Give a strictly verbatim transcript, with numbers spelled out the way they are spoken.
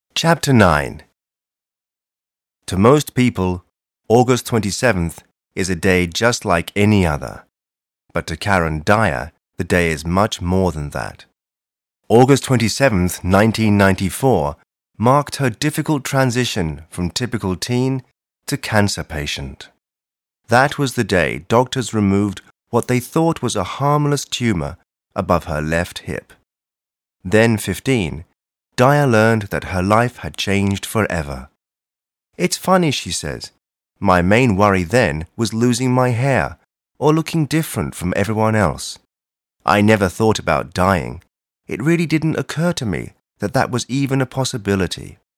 Chapter nine. To most people, August twenty-seventh is a day just like any other. But to Karen Dyer, the day is much more than that. August twenty-seventh, nineteen ninety-four, marked her difficult transition from typical teen to cancer patient. That was the day doctors removed what they thought was a harmless tumor above her left hip. Then fifteen, Dyer learned that her life had changed forever. It's funny, she says. My main worry then was losing my hair or looking different from everyone else. I never thought about dying. It really didn't occur to me that that was even a possibility.